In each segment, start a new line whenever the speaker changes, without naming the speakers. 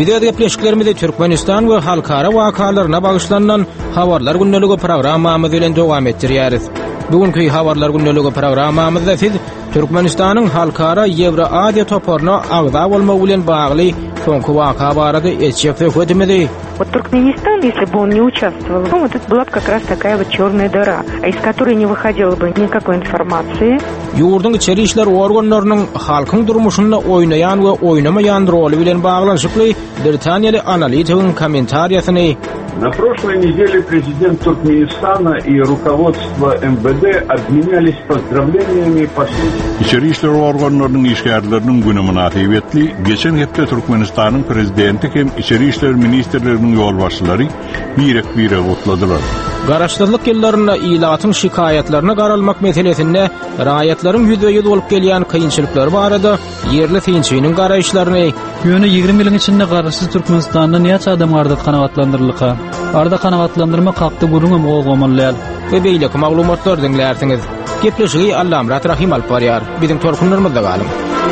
Video gepleşiklerimizi Türkmenistan we halkara wakalarına bagışlanan Habarlar günneligi programmamyz bilen dowam etdirýäris. Bugünkü Habarlar günneligi programmamyzda siz Türkmenistanyň halkara Ýewroasiýa toporuna agza bolmagy bilen bagly soňky waka barada etjek söhbetimizi.
Вот Туркменистан, если бы он не участвовал, вот это была бы как раз такая вот черная дыра, из которой не выходило бы никакой информации.
Ýurdun içeri işler organlarynyň halkyň durmuşynda oýnaýan we oýnamaýan roli bilen baglanşykly Britaniýaly analitygyň kommentariýasyny.
На прошлой неделе президент Туркменистана и руководство МВД обменялись поздравлениями по случаю.
İçeri işler organlarının işgärlerinin güni münasibetli geçen hepde Türkmenistan'ın prezidenti hem içeri işler ministerlerinin ýolbaşçylary birek gutladylar.
Garaşdyrlyk ýyllaryna ilatyň şikaýetlerine garalmak meselesinde raýatlaryň ýüzüňe bolup gelýän kynçylyklary barada ýerli synçynyň garaýşlaryny
ýöne 20 ýylyň içinde garaşsız Türkmenistanda näçe adam arda kanagatlandyrylýar. Arda kanagatlandyrma kakty gurunum goýulmaly.
We beýleki maglumatlar dinlärsiňiz. Gepleşigi Allamrat Rahim alyp barýar. Biziň torkunlarymyzda galyň.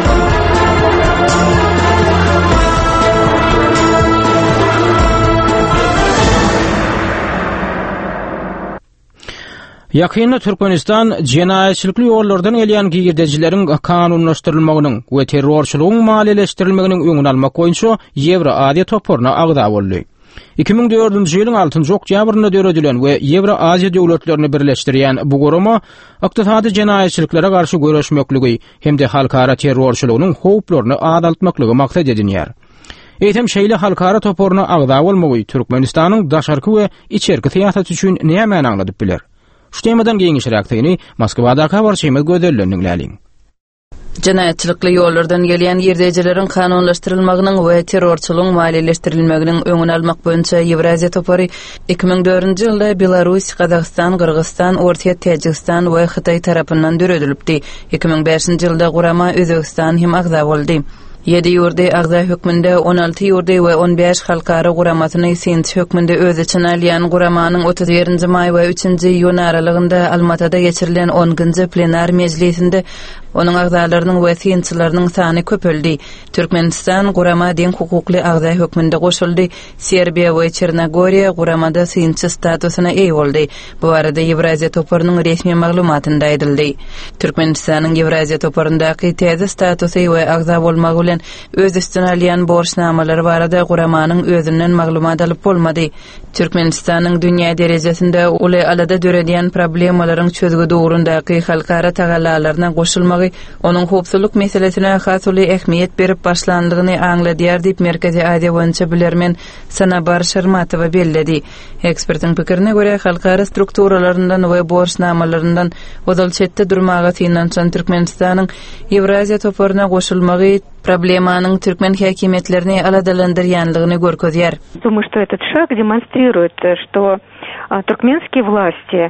Ýakynda Türkmenistan jenaýetçilikli ýollardan gelýän girdejileriň kanunlaşdyrylmagynyň we terrorçylygyň maliýeleşdirilmeginiň öňüni almak boýunça Ýewroasiýa toporuna agza boldy. 2004-nji ýylyň 6-njy oktýabrynda döredilen we Ýewroasiýa döwletlerini birleşdirýän bu gurama ykdysady jenaýetçiliklere garşy göreşmekligi hemde halkara terrorçylygynyň howplaryny adaltmaklygy maksat edilýär. Eýtem şeýle halkara toporuna agza bolmagy Türkmenistanyň daşarky we içerki siýasaty üçin näme aňladyp biler? Şu temadan geňişiräkdigini Moskwada habarçymyz gözellendiňläliň.
Jenaýetçilikli ýollardan gelýän ýerdejileriň kanunlaşdyrylmagynyň we terrorçylygyň maliýeleşdirilmeginiň öňüni almak boýunça Ýewroasiýa topory 2004-nji ýylda Belarus, Kazakystan, Kyrgyzstan, Orta Täjikistan we Hytaý tarapyndan döredilipdi. 2005-nji ýylda gurama Özbegistan hem agza boldy. 7 ýurda agza hökmünde 16 ýurda we 15 halkara guramatyny synç hökmünde öz içine alýan guramanyň 31-nji may we 3-nji ýuny aralygynda Almatada geçirilen 10-njy plenar mejlisinde onuň agzalarynyň we synçylarynyň sany köpeldi. Türkmenistan gurama deň hukukly agza hökmünde goşuldy. Serbiýa we Çernogoriýa guramada synçy statusyna eýe boldy. Bu arada Ýewroasiýa toporunyň resmi maglumatynda aýdyldy. Türkmenistanyň Ýewroasiýa toporundaky täze statusy we agza bolmagy bilen öz üstüne alýan borçnamalary barada guramanyň özünden maglumat alyp bolmady. Türkmenistanyň dünýä derejesinde uly alada döredýän problemalaryň çözügi dogrundaky halkara tagallalaryna goşulmagy onuň howpsuzlyk meselesine hasly ähmiýet berip başlandygyny aňladýar diýip Merkezi Aziýa boýunça bilermen Sanabar Şermatowa belledi. Ekspertiň pikirine görä halkara strukturalaryndan we borçnamalарyndan odal çetde durmagy synançan Türkmenistanyň Ýewroasiýa toporuna goşulmagy проблеманың түркмен хакимиятlerini aladalандyrýanlygyny görkezýär.
Думаю, что этот шаг демонстрирует, что туркменские власти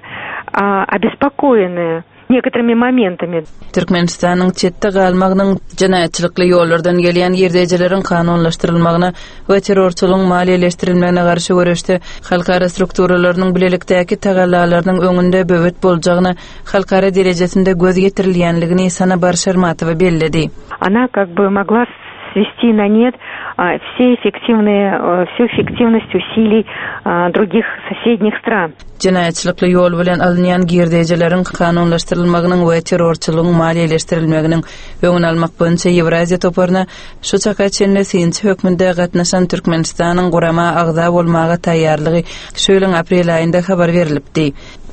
обеспокоены некоторыми моментами.
Türkmenistanyň çetde galmagynyň jenaýetçilikli ýollardan gelýän ýerdejileriň kanunlaşdyrylmagyna we terrorçylygyň maliýeleşdirilmegine garşy görüşde halkara strukturalarynyň bilelikdäki tagallalarynyň öňünde böwet boljagyny halkara derejesinde göz getirilýänligini Sanabar Şermatowa belledi.
Она как бы могла свести на нет всю эффективность усилий других соседних стран.
Jenaýetçilikli ýol bilen alınýan girdejileriň kanunlaşdyrylmagynyň we terrorçylygyň maliýeleşdirilmeginiň öňüni almak boýunça Ýewroasiýa toporuna şu çaka çenli synç hökmünde gatnaşan Türkmenistanyň gurama agza bolmagy taýýarlygy şöýlen aprel aýynda habar berilipdi.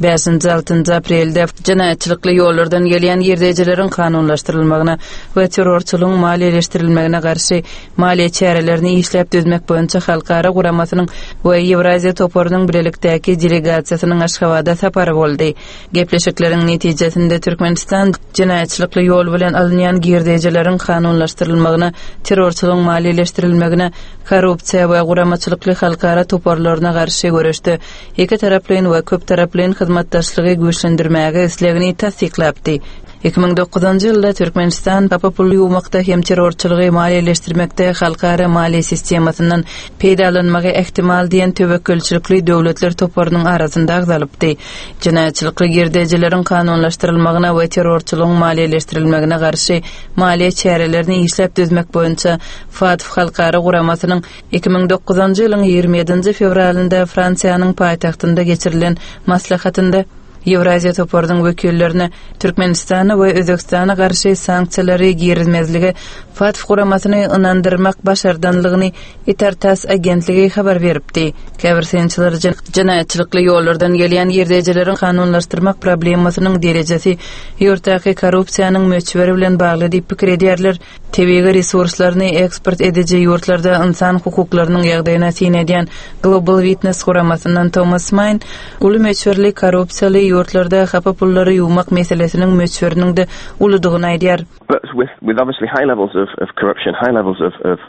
5-6 aprelde jenaýetçilikli ýollardan gelýän ýerdejileriň kanunlaşdyrylmagyna we terrorçylygyň maliýeleşdirilmegine garşy maliýe çärelerini işläp düzmek boýunça halkara guramasynyň we Ýewroasiýa toporunyň bilelikdäki delegasiýasynyň Aşgabatda sapary boldy. Gepleşikleriň netijesinde Türkmenistan jenaýetçilikli ýol bilen alynýan girdejileriň kanunlaşdyrylmagyna, terrorçylygyň maliýeleşdirilmegine, korrupsiýa we guramaçylykly halkara toporlaryna garşy görüşdi. Iki taraplyň we köp taraplyň hyzmatdaşlygy güýçlendirmäge islegini tasdiklapdy. 2009-njy ýylda Türkmenistan tapa pul ýuwmakda hem terrorçylygy maliýeleşdirmekde halkara maliýe sistemasynyň peýdalanmagy ehtimal diýen töwekkülçilikli döwletler toparynyň arasynda agzalypdy. Jinaýatçylykly girdejileriň kanunlaşdyrylmagyna we terrorçylygyň maliýeleşdirilmegine garşy maliýe çärelerini işläp düzmek boýunça FATF halkara guramasynyň 2009-njy ýylyň 27 fevralynda Fransiýanyň paýtagtynda geçirilen maslahatynda Ýewraziýa toparynyň wekillerine Türkmenistana we Özbekistana garşy sanksiýalary girilmezligi FATF guramasyny ynandyrmak başardanlygyny Etartas agentligi habar beripdi. Käbirsençiler jinaýatçylykly ýollardan gelýän ýerdejileriň kanunlaşdyrmak problemasynyň derejesi ýurtaky korrupsiýanyň möçberi bilen bagly diýip pikir edýärler. Tebiği resurslaryny eksport edici ýurtlarda insan hukuklarynyň ýagdaýyna sinedýän Global Witness guramasyndan Thomas Main, uly möçberlik korrupsiýaly ýurtlarda hapa pullary ýuwmak meselesiniň möçberiniň de ulydygyny aýdýar.
But with obviously high levels of corruption, high levels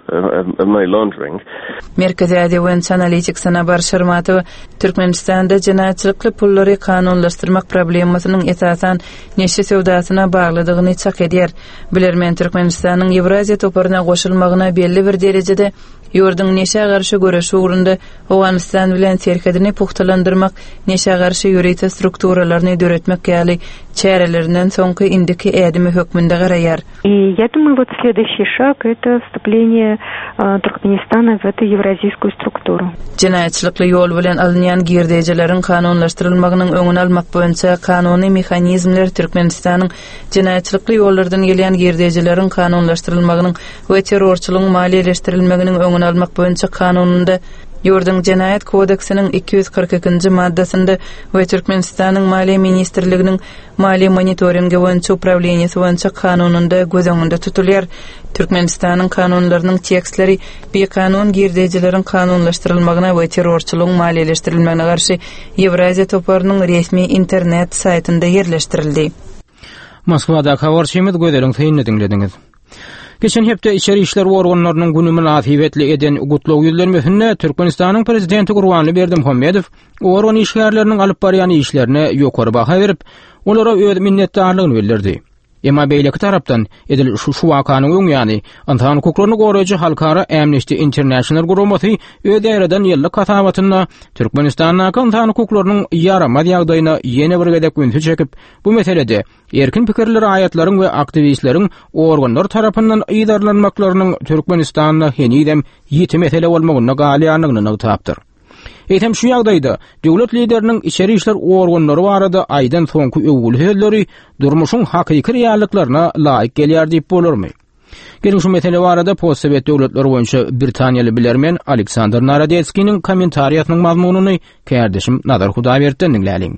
of money laundering.
Merkezi Adewent Analytics Sanabar Şermatow Türkmenistanda jinaýatçylykly pullary kanunlaşdyrmak problemasynyň esasan neşe sewdasyna baglydygyny çak edýär. Bilermen Türkmenistanyň Ýewraziýa toparyna goşulmagyna belli bir derejede ýurdun neşe garşy göreşi ugrunda Awganistan bilen serkedini puhtalandyrmak, neşe garşy ýöreýte strukturalaryny döretmek ýaly çärelerinden soňky indiki ädimi hökmünde garaýar.
И я думаю, вот следующий шаг — это вступление Туркменистана в эту евразийскую структуру.
Jinaýatçylykly ýol bilen alınýan girdejileriň kanunlaşdyrylmagynyň öňüni almak boýunça kanuny mexanizmler Türkmenistanyň jinaýatçylykly ýollardan gelýän girdejileriň kanunlaşdyrylmagynyň we terrorçylygyň maliýeleşdirilmeginiň öňüni almak boýunça kanununda Ýurdun Jinaýat kodeksiniň 242-nji maddasynda we Türkmenistanyň Maliýe ministrliginiň maliýe monitoringi boýunça upravleniýeti boýunça kanununda göz öňünde tutulýar. Türkmenistanyň kanunlarynyň tekstleri bir kanun girdejileriň kanunlaşdyrylmagyna we terrorçylygyň maliýeleşdirilmegine garşy Ýewraziýa toparynyň resmi internet saýtynda ýerleşdirildi.
Moskwada habarçymyz gödeliň feýnini dinlediňiz. Geçen hepde içeri işler organlarynyň güni münasibetli eden gutlaw ýüzlenmesinde Türkmenistanyň prezidenti Gurbanly Berdimuhammedow organ işgärleriniň alyp barýan işlerine ýokary baha berip, olara öz minnetdarlygyny bildirdi. Emma beýleki tarapdan edil şu wakanyň öňýany insan hukuklaryny goraýjy halkara Amnesty International guramasy öz ýerden ýyllyk katawatyna Türkmenistanyň insan hukuklarynyň ýarama ýagdaýyna ýene bir gedek gündüz çekip, bu meselede erkin pikirleri aýatlaryň we aktivistleriň organlar tarapyndan ýydarlanmaklarynyň Türkmenistanyna henidem ýeti mesele bolmagyna galýanlygyny tapdyr. Etem şu ýagdaýda döwlet lideriniň içeri işler organlary barada aýdan soňky öwgül sözleri durmuşyň hakyky reallyklaryna laýyk gelýär diýip bolarmy? Gelin şu mesele barada postsovet döwletleri boýunça Britaniýaly bilermen Aleksandr Narodetskiň kommentariýatynyň mazmunyny kärdeşim Nazar Hudaýberden dinläliň.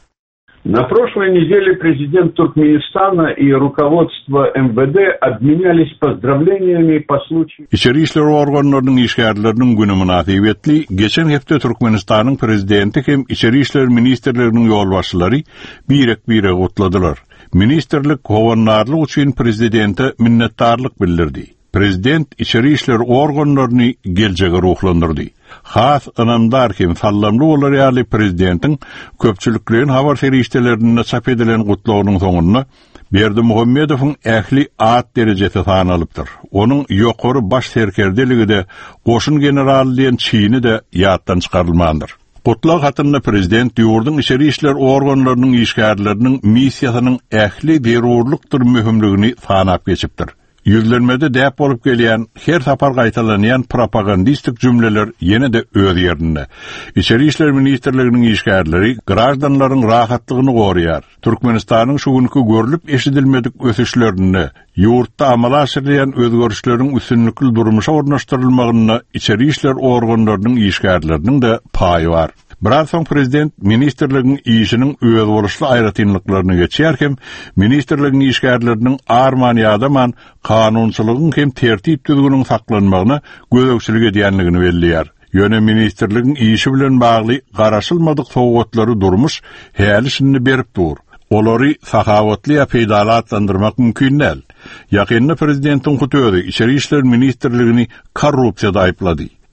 На прошлой неделе президент Туркменистана и руководство МВД обменялись поздравлениями по случаю...
İçeri işler organlarının işgärlerinin güni münasibetli, geçen hepde Türkmenistanyň prezidenti hem içeri işler ministerlerinin ýolbaşçylary birek gutladylar. Ministerlik howannarlyk üçin prezidente minnetdarlyk bildirdi. Prezident içeri işler organlaryny geljege ruhlandyrdy. Has anandar kim sallamly bolar ýaly prezidentin köpçüliklerin habar serişdelerinde çap edilen gutlawynyň soňunda Berdimuhammedowyň ähli at derejesi sanalypdyr. Onuň ýokary baş serkerdeligi de goşun general diýen çyny de ýatdan çykarylmandyr. Gutlaw hatynda prezident ýurdun içeri işler organlarynyň işgärleriniň missiýasynyň ähli derurlukdyr mühimligini sanap geçipdir. Yüzlenmede däp bolup gelýän, her sapar gaýtalanýan propagandistik cümleler ýene de öz ýerinde. İçeri işler ministerliginiň işgärleri graždanlaryň rahatlygyny goraýar. Türkmenistanyň şu günkü görülip eşidilmedik ösüşlerini, ýurtda amala aşyrýan özgörüşleriň üstünlikli durmuşa ornaşdyrylmagyna içeri işler organlarynyň işgärleriniň de paýy bar. Biraz soň prezident ministerligiň işiniň öz boluşly aýratynlyklaryny geçýärkem, ministerligiň işgärleriniň armanýadaman kanunçylygyň hem tertip düzgünüň saklanmagyna gözegçilik edýänligini belliýär. Ýöne ministerligiň işi bilen bagly garaşylmadyk sowatlary durmuş, häli şunu berip dur. Olary sahawatly peýdalatlandyrmak mümkin näl. Ýakynda prezidentiň hutury içeri işler ministerligini korrupsiýada aýplady.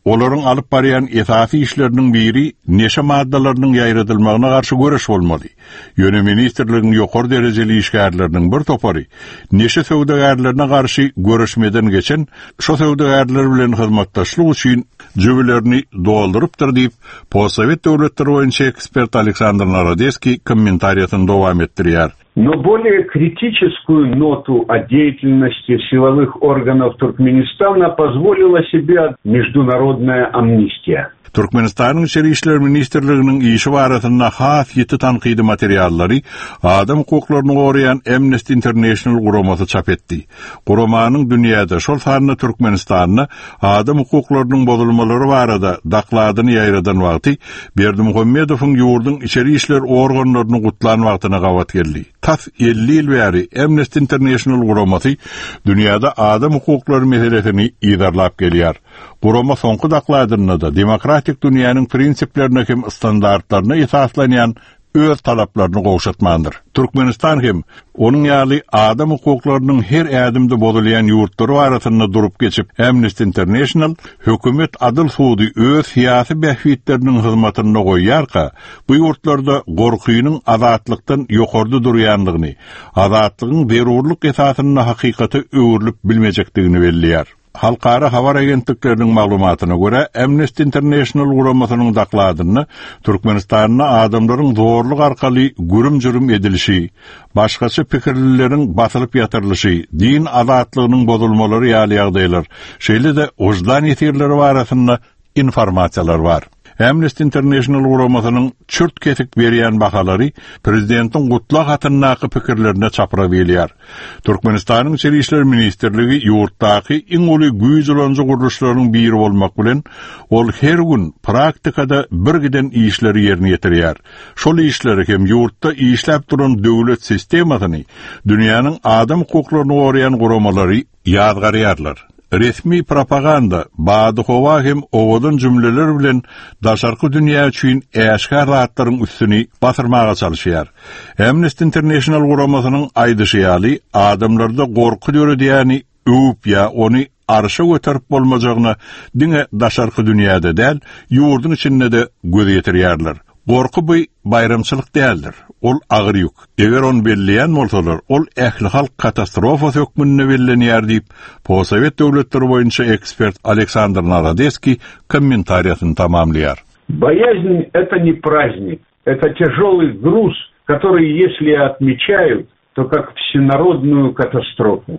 olaryň alyp barýan esasy işleriniň biri neşe maddalarynyň ýaýratylmagyna garşy göreş bolmaly. Ýöne ministrliginiň ýokary derejeli işgärleriniň bir topary neşe söwdagärlerine garşy göreşmeden geçen şo söwdagärler bilen hyzmatdaşlyk üçin jübilerini doldurypdyr diýip Possovet döwletleri boýunça ekspert Aleksandr Narodецкий комментариясын дowam etdirýär.
Но более критическую ноту о деятельности силовых органов Туркменистана позволила себе международная амнистия.
Türkmenistan'ın İçeri İşler Ministerliğinin işi barasında has yeti tanqidi materialları adam hukuklarını koruyan Amnesty International guraması çap etdi. Guramanın dünyada şol sanını Türkmenistan'ı adam hukuklarının bozulmaları barada dakladını yayradan vakti Berdimuhammedov'un yurdun İçeri İşler organlarını kutlan vaktine gavat geldi. Tas 50 yıl beri Amnesty International guraması dünyada adam hukukları meselesini idarlap geliyor. Gurama sonku dakladığında da demokratik dünyanın prinsiplerine hem standartlarına esaslanyan öz talaplarını gowşatmandyr. Türkmenistan hem onun ýaly adam hukuklarının her ädimde bozulayan yurtları arasında durup geçip Amnesty International hökümet adyl sudy öz siyasi behfitlerinin hyzmatyna goýýarka, bu yurtlarda gorkuýynyň azatlykdan ýokarda durýandygyny, azatlygyň berurluk esasyna hakykaty öwürlüp bilmejekdigini belliýär. Halkara habar agentliklerinin maglumatyna göre Amnesty International guramasynyň dakladyny Türkmenistan'da adamlaryň zorluk arkaly gürüm-jürüm edilişi, başgaça pikirlileriň basylyp ýatyrlyşy, din azatlygynyň bozulmalary ýaly ýagdaýlar, şeýle de ojdan ýetirleri barasynda informasiýalar bar. Amnesty International guramasynyň çürt kesik berýän bahalary prezidentiň gutlak hatyndaky pikirlerine çapra belýär. Türkmenistanyň İçeri İşler Ministerligi ýurtdaky iň uly güýjlenji guruluşlaryň biri bolmak bilen ol her gün praktikada bir giden işleri ýerine ýetirýär. Şol işleri hem ýurtda işläp duran döwlet sistemasyny, dünýäniň adam hukuklaryny gorayan guramalary ýazgarýarlar. Resmi propaganda Badıhova hem owadyn jümleler bilen daşarky dünýä üçin äşkar rahatlaryň üstüni basyrmaga çalışýar. Amnesty International guramasynyň aýdyşy adamlarda gorku döredýäni öwüp ýa ony arşa göterip bolmajagyna diňe daşarky dünýäde däl, ýurdun içinde de göz ýetirýärler. Gorku bu bayramçylyk däldir. Ol agyr ýük. Eger on belleýän bolsalar, ol ähli halk katastrofa hökmünde bellenýär diýip Possovet döwletleri boýunça ekspert Aleksandr Narodецкий комментариясын tamamlaýar.
Боязнь — это не праздник, это тяжелый груз, который, если отмечают, то как всенародную катастрофу.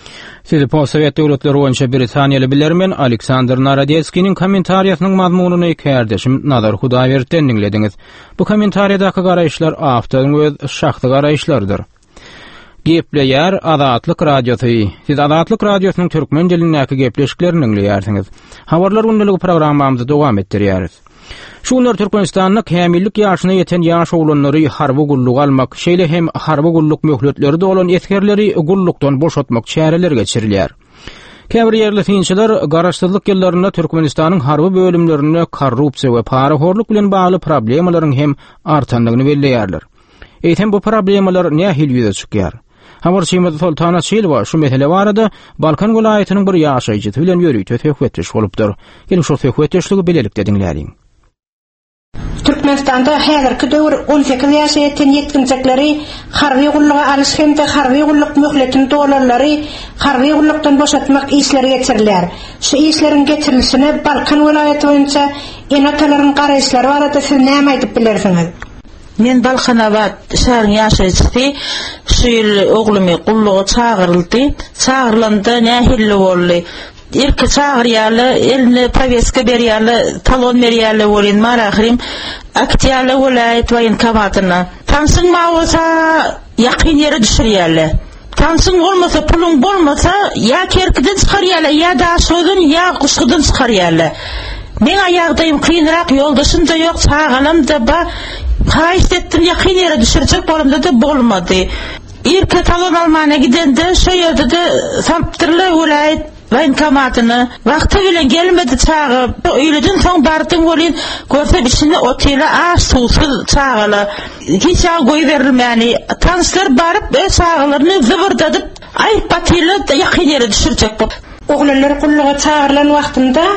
Siz Possovet döwletleri boýunça Britaniýaly bilermen Aleksandr Narodецкийniň kommentariýasynyň mazmunyny kärdeşim Nazar Hudaýberden dinlediňiz. Bu kommentariýadaky garaýşlar awtoryň öz şahsy garaýşlarydyr. Gepleýär Azatlyk radiosy. Siz Azatlyk radiosynyň türkmen dilindäki gepleşiklerini dinleýärsiňiz. Habarlar gündəligi programmamyzdy dowam etdirýäris. Şunlar Türkmenistanyň kämillik ýaşyna ýeten ýaş oglanlary harby gulluk almak, şeýle hem harby gulluk möhletleri de olan etkerleri gullukdan boşatmak çäreleri geçirilýär. Käbir ýerli synçylar garaşsyzlyk ýyllarynda Türkmenistanyň harby bölümlerinde korrupsiýa we paraxorluk bilen bagly problemalaryň hem artandygyny belleýärler. Eýtem bu problemalar nähil ýüze çykýar. Habarçymyz Sultana Silva şu mesele barada Balkan welaýatynyň bir ýaşaýjy bilen ýörüýte söhbetleş bolupdyr. Gelin şu söhbetleşligi bilelikde dinläýin.
Türkmenistan'da häzirki döwür 18 ýaşa ýeten ýetginjekleri harby gulluga alyş hemde harby gulluk möhletini dolarlary harby gullukdan boşatmak işleri geçirilýär. Şu işlerin geçirilişine Balkan welaýaty boýunça enatalaryň garaýşlary barada siz näme aýdyp bilersiňiz?
Men Balkanawat şäheriň ýaşaýjysy, şu ýyl oglumy gulluga çagyryldy. Çagyrlanda nähilli boldy. İlk çağıryalı, eline paveska beryalı, talon beryalı bolin marahirim, aktiyalı olayt vayin kavatyna. Tansın mağosa yakın yere düşüryalı. Tansın olmasa, pulun bolmasa, ya kerkiden çıkaryalı, ya da sözün, ya kuşkudun çıkaryalı. Men ayağdayım kıyınrak, yoldaşım da yok, çağalam da ba, kayıst ettim, yakın yere düşürecek bolumda da bolmadı. İlk talon almana gidende, şu yerde de samptırlı olayt, vayn kamatyny wagty bilen gelmedi çağı. Öýleden soň bardyň bolyn görse biçinde otele aş suwsuz çağıla. Hiç ýa goý berilmäni. Tanslar baryp çağılaryny zıvırdadyp aýp batyle ýakyn ýere düşürjek bolup.
Oglanlar gulluga çağırlan wagtynda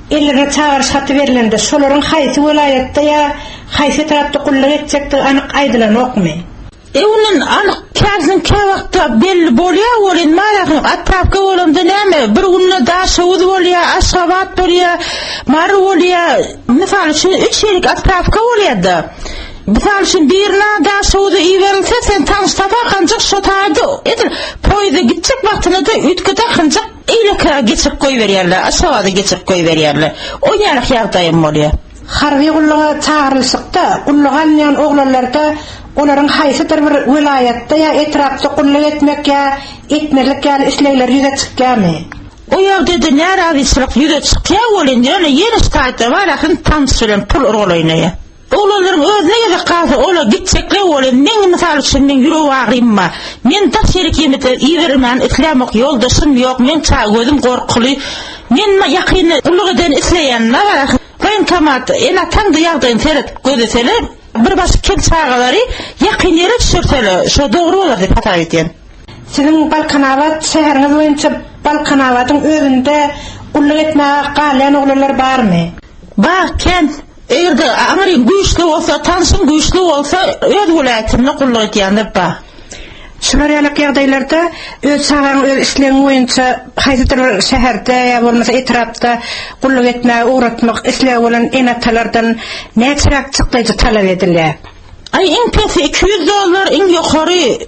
ellerine çağır satı verilende şolaryň haýsy welayatda ya haýsy tarapda gulluk etjekdi anyk aýdylan okmy?
Onun anyk käsiniň kä wagtda belli bolýar, bolen marakyň atrapga bolanda näme? Bir günne daşawud bolýar, aşgabat bolýar, mar bolýar. Mysal üçin 3 ýerlik atrapga bolýardy. Mysal üçin birine daşawudy iwerilse sen tanıştapa kanjak şotady. Edir poýda gitjek wagtyna da ütkede kanjak eýleke geçip goýberýärler, aşgabady geçip goýberýärler. O ýerlik ýagdaýym bolýar.
Harby gulluga çağırylsakda, gulluk alýan oglanlarda olaryň haýsydyr bir welayatda ya etrapda gulluk etmek ya etmelik ýa islegler ýüze çykýarmy?
O ýagdaýda näraýçylyk ýüze çykýar bolen, ýöne ýene staýda bar, akyň tanış bilen pul urgulaýnaýar. Oğlanların özüne göre kaldı, ola gitsekle oğlan, men misal üçün men yürü ağrıyma, men da şerik yemete iyi verilmen, islamak yoldaşım yok, men çağ gözüm korkulu, men yakını uluk eden isleyenler var. Ben kamat, ena tam da yağdayın seyret gözesele, bir başı kel çağaları yakın yere düşürtele, şu doğru olur diye hata eten.
Sizin Balkanavat şehriniz boyunca Balkanavat'ın özünde uluk etmeye qalayan oğlanlar var mı?
Ken. Eğer de amarin güçlü olsa, tanışın güçlü olsa, öz vilayetinde kulluk etýänler bar.
Şular ýalyk ýagdaýlarda öz sagaň öz islegiň boýunça haýsydyr şäherde ýa bolmasa etrapda kulluk etmäge uğratmak islegi bolan enatalardan näçerak çykdyjy talap edilýär.
Iň pesi $200, iň ýokary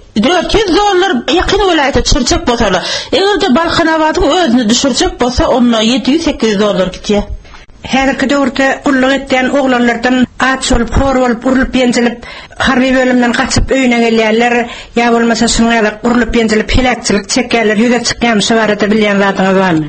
$400 ýakyn vilayete çyrjak bolsalar. Eğer de Balkanawatyň özüni düşürjek bolsa, onda $700-800 gitýär.
Häzirki döwürde gulluk etýän oglanlardan aç bolup, hor bolup, urulyp ýenjilip, harby bölümden gaçyp öýüne gelýärler, ýa bolmasa şuňa urulyp ýenjilip pelekçilik çekýärler, ýüze çykýan şewarda bilýän zadyňyz barmy?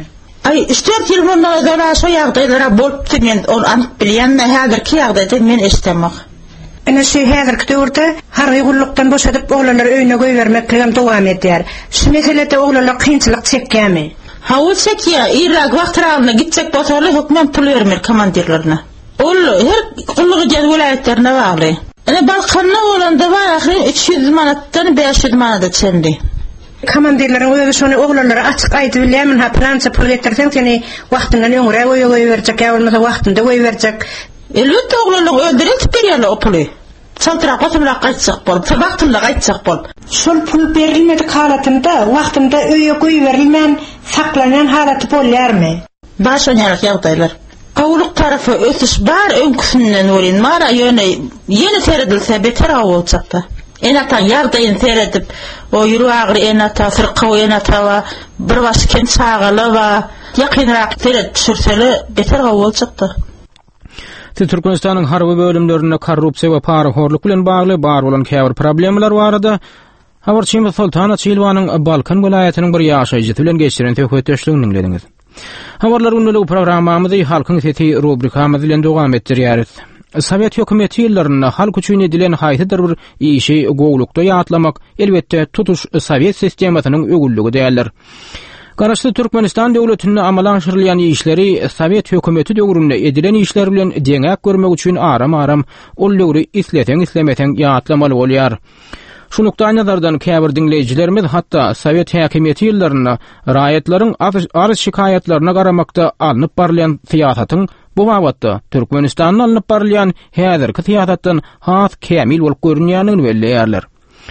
3-4 ýyl bundan sonra şu ýagdaýlara bolupdy, men onu anyk bilýän, häzirki ýagdaýda men eşitmek.
Ene şu häzirki döwürde harby gullukdan boşadyp oglanlar öýüne goýbermek bilen dowam edýär. Şu meselede oglanlar kynçylyk çekýärmi?
Hawa çekýär, Irak wagtlarına gitjek bolsalar hökmen pul bermer komandirlerine. Ol her gulluk eden vilayetlerine bagly. Ene Balkanda bolanda bar ahir 300 manatdan 500 manata çendi.
Komandirlerin özü şonu oglanlara açyk aýdyp bilýärmin, ha plança pul getirseň seni wagtyndan öňre goýberjek, ýa bolmasa wagtynda goýberjek.
Elbetde oglanlar öldürip berýärler o puly. Çaltyrak otymrak gaýtsak bolup, wagtynda gaýtsak bolup.
Şol pul berilmedik halatynda, wagtynda öýe goýberilmän, saklanan halaty bolýarmy?
Baş oňarak ýagdaýlar. Gowluk tarapy ösüş bar öňküsinden bolen, mara ýene seredilse beter awulçakda. Enatan ýagdaýyny seredip, o ýüri agry enata, fırqa enata, bir baş ken çağaly we ýakynrak sered düşürseli beter awulçakda.
Türkmenistanyň harby bölümlerinde korrupsiýa we paraxorluk bilen bagly bar bolan käbir problemler barada Habarçym Sultan Çylwanyň Balkan welaýatynyň bir ýaşaýjy bilen geçiren töhfetdeşligini dinlediňiz. Habarlar günlük programmamyzy halkyň sesi rubrikamyz bilen dowam etdirýäris. Sowet hökümeti ýyllarynda halk üçin edilen haýsydyr bir işi gowlukda ýatlamak elbetde tutuş Sowet sistemasynyň ögüllügi däldir. Garaşly Türkmenistan döwletinde amala aşyrylýan işleri Sowet hökümeti döwründe edilen işler bilen deňek görmek üçin aram-aram ollugy islemeseň ýatlamaly bolýar. Şunukdan nazardan käbir dinleýijilerimiz hatda Sowet häkimeti ýyllarynda raýatlaryň arz şikaýatlaryna garamakda alınıp barlayan siýasatyň bu wagtda Türkmenistanyň alınıp barlayan häzirki siýasatdan has kämil bolup görünýäni belleýärler.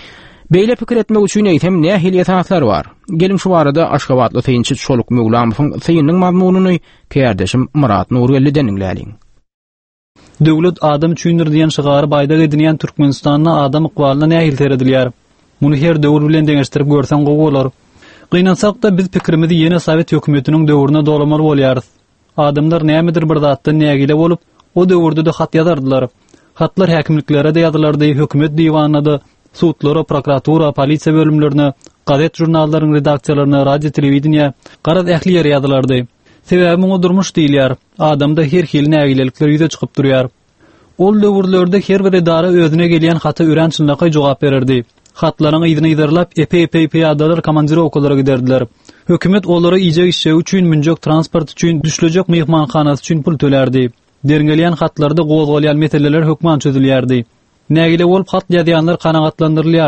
Beýle pikir etmek üçin eýsem nähili esaslar bar. Gelim şu barada Aşgabatly Seýinçi Şoluk Muglamowyň syýynyň mazmunyny kärdeşim Murat Nurgelli'den dinläliň.
Döwlet adam üçindir diýen şygary baýda edinýän Türkmenistanyň adam ykbalyna nähili teredilýär. Muny her döwür bilen deňeşdirip görsen gowy bolar. Gynansak da biz pikirimizi ýene Sowet hökümetiniň döwrüne dolamaly bolýarys. Adamlar nämedir bir zatdan nägile bolup, o döwürde de hat ýazardylar. Hatlar häkimliklere de ýazylardy, hökümet diýwanyna da, sudlara, prokuratura, polisiýa bölümlerine, gazet jurnallarının redaksiyalarına, radio, televizioniya, garaz ähliýär ýazylardy. Sebäbi muňa durmuş diýilýär. Adamda her hil nägilelikler ýüze çykyp durýar. Ol döwürlerde her bir edara özüne gelýän hata öwrençilnäge jogap bererdi. Hatlaryň ýygyny ýazarlap epey adalar komandiri okalara giderdiler. Hökümet olary ije işe üçin münjek transport üçin düşlejek mehmanhanasy üçin pul tölerdi. Dergelýän hatlarda gowgalýan meseleler hökman çözülýärdi. Nägile bolup hat ýazýanlar kanagatlandyrylýardy.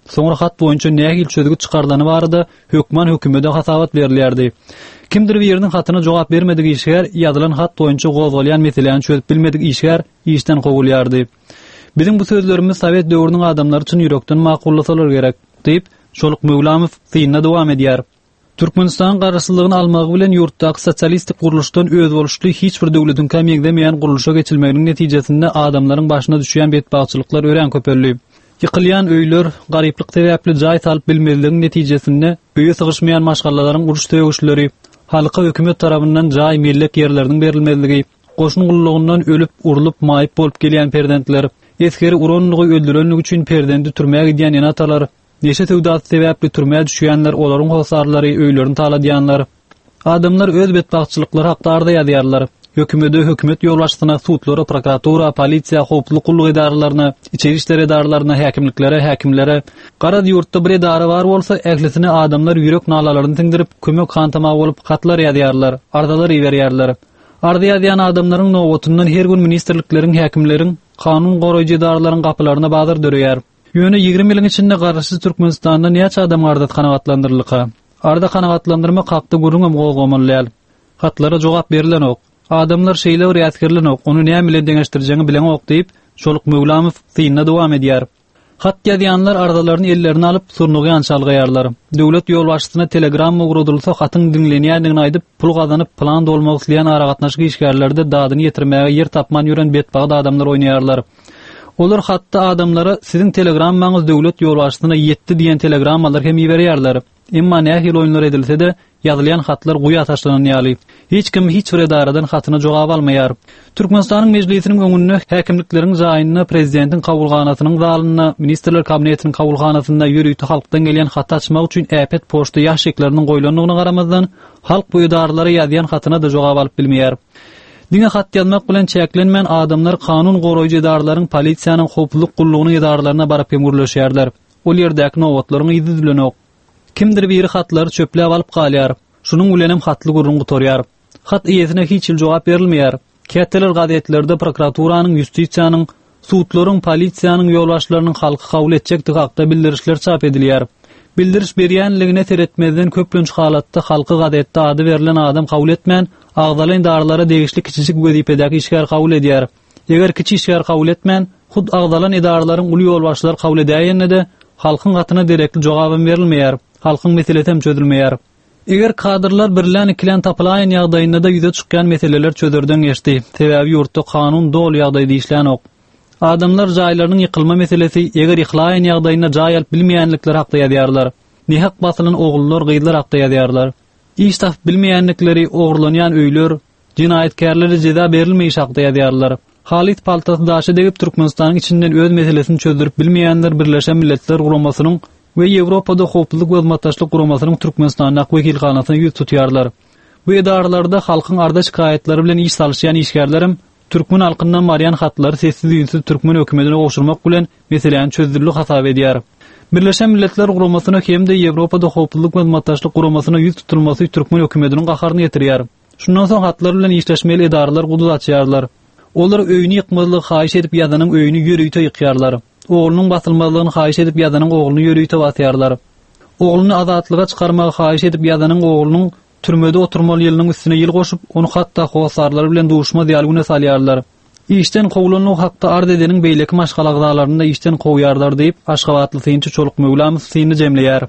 Soňra hat boýunça nähil çözügi çykarlany barada hökman hökümete hasabat berilýärdi. Kimdir bir ýerden hatyna jogap bermedigi işgär ýazylan hat boýunça gowgalýan meselelerini çözüp bilmedigi işgär işden gowulýardy. Bizim bu sözlerimiz Sovet döwrüniň adamlary üçin ýürekden maqullasalar gerek diýip Şoluk Mevlamow fiýine dowam edýär. Türkmenistan garaşsyzlygyny almagy bilen ýurtdaky sosialistik guruluşdan öz boluşly hiç bir döwletiň kam ýegdemeýän guruluşa geçilmeginiň netijesinde adamlaryň başyna düşýän betbaçylyklar ören köpelli. Ýykylýan öýler, garyplyk sebäpli jaý salyp bilmezligiň netijesinde öýe sygyşmaýan maşgallalaryň uruş töwüşleri, halka hökümet tarapyndan jaý millek ýerleriniň berilmezligi, goşun gullugyndan ölüp, urulup, maýyp bolup gelýän perdentler, eskeri uronlugy öldürenligi üçin perdendi türmäge gidýän enatalary, neşe töwdat sebäpli türmäge düşýänler, olaryň hosarlary, öýlerini taladýanlar. Adamlar öz betbaçylyklary hakda arda ýazýarlar. Hökümet ýolbaşçysyna, sutlara, prokuratura, polisiýa, howplulyk gullyk idaralaryna, içeri işler idaralaryna, häkimlere, gara ýurtda bir idara bar bolsa, ählisine adamlar ýürek nalalaryny tiňdirip, kömek hantama bolup hatlar ýazýarlar, ardalar ýerýärler. Arda ýazýan adamlaryň nowatyndan her gün ministrlikleriň, häkimleriň, kanun goraýjy idaralaryň gapylaryna bazar döreýär. Ýöne 20 ýylyň içinde garaşsyz Türkmenistanda näçe adam arda kanagatlandyrylýar. Arda kanagatlandyrma hakda gurunam gowgamylýar. Hatlara jogap berilen ok. Adamlar şeýle bir ýatgyrlyk ok, onu näme bilen deňeşdirjeňi bilen ok diýip Şoluk Mevlamow fiýine dowam edýär. Hat ýazýanlar ardalaryny ellerine alyp surnugy ançalgaýarlar. Döwlet ýolbaşçysyna telegram ugrudylsa hatyň dinlenýändigini aýdyp pul gazanyp plan dolmak isleýän aragatnaşyk işgärlerde dadyny ýetirmäge ýer tapman ýören betbagda adamlar oýnaýarlar. Olar hatda adamlara siziň telegrammaňyz döwlet ýolbaşçysyna ýetdi diýen telegrammalar hem ýeberýärler. Emma nähil oýunlar edilse de ýazylýan hatlar guýa taşlanýaly. Hiç kim hiç bir edaradan hatyna jogap almaýar. Türkmenistanyň mejlisiniň öňünde häkimlikleriň zaýynyna, prezidentiň kabulganasynyň zalyna, ministrler kabinetiniň kabulganasyna ýürüýti halkdan gelýän hat açmak üçin äpet poçta ýaşyklarynyn goýlanmagyna garamazdan halk bu edaralary ýazýan hatyna da jogap alyp bilmeýär. Diňe hat ýazmak bilen çäklenmän adamlar kanun goraýjy edaralaryň, polisiýanyň, howplulyk gullygynyň edaralaryna barap ýemgürleşýärler. Ol ýerdäki nowatlaryň ýyzydylen ok. Kimdir biri hatlary çöpläp alyp galýar. Şunuň bilen hem hatly gurrun gutorýar. Hat iýesine hiç jogap berilmeýär. Käteler gazetlerde prokuraturaның, ýustisiýanyň, sutlaryň, polisiýanyň, ýolbaşçylarynyň halky kabul etjekdi hakda bildirişler çap edilýär. Bildiriş berýänligine teretmezden köplenç halatda halky gazetde ady berilen adam kabul etmän, agdalyň daralara degişli kiçik wezipedäki işgär kabul edýär. Eger kiçik işgär kabul etmän, hud agdalan idaralaryň uly ýolbaşçylar kabul edýände halkyň gatyna direkli jogap berilmeýär. Halkyň meselesi hem çözülmeýär. Eger kadrlar birlen ikilen tapylaýan ýagdaýynda da ýüze çykýan meseleler çözürden geçdi. Sebäbi ýurtda kanun dol ýagdaýda işlän ok. Adamlar jaýlarynyň ýykylma meselesi eger ýyklaýan ýagdaýynda jaý alyp bilmeýänlikler hakda ýazýarlar. Nihaq basylan oğullar, gyýlar hakda ýazýarlar. Iş tap bilmeýänlikleri, ogurlanýan öýler, jinayetkerlere jeza berilmeýiş hakda ýazýarlar. Halit Paltasdaşy degip Türkmenistanyň içinden öz meselesini çözdürip bilmeýänler Birleşen Milletler Guramasynyň we Ýewropada howplulyk wezmatdaşlyk guramasynyň Türkmenistanyň wekilhanasyna ýüz tutýarlar. Bu edarlarda halkyň arda şikayetlary bilen iş salşýan işgärlerim türkmen halkyndan barýan hatlary sessiz ýüzsüz türkmen hökümetine goşulmak bilen meseleni çözdürlik hasap edýär. Birleşen Milletler Guramasyna hem de Ýewropada howplulyk wezmatdaşlyk guramasyna ýüz tutulmasy türkmen hökümetiniň gaharyny ýetirýär. Şundan soň hatlar bilen işleşmeli idaralar guduz açýarlar. Olar öýüni ýykmalyk haýyş edip ýazanyň öýüni ýürüýte ýykýarlar. Oğlunun basılmalygyny haýyş edip ýazanyň oğluny ýürüýte basýarlar. Oğluny azatlyga çykarmagy haýyş edip ýazanyň oğlunyň türmede oturmaly ýylynyň üstüne ýyl goşup, onu hatda howsarlar bilen duşma diýalgyna salýarlar. İşten gowulanyň hakda arda edeniň beýleki maşgalagdalarynda işten gowýarlar diýip Aşgabatly synçy Şoluk Mevlamow syny jemleýär.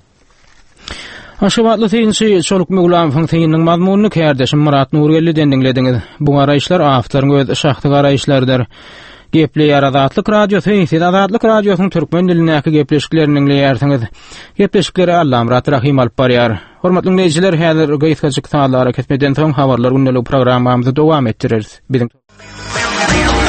Aşgabatly synçy Şoluk Mevlamow synynyň mazmunyny kärdeşim Murat Nurgelli dinlediňiz. Bu garaýşlar awtlaryň öz şahty garaýşlardyr. Gepli Azatlyk radiosu, Azatlyk radiosynyň türkmen dilinäki gepleşiklerini dinleýärsiňiz. Gepleşikleri Allah Murat Rahim alyp barýar. Hormatly dinleýijiler, häzir gaýtgaçyk saatlara ketmeden soň habarlar gündelik programmamyzy dowam etdireriz.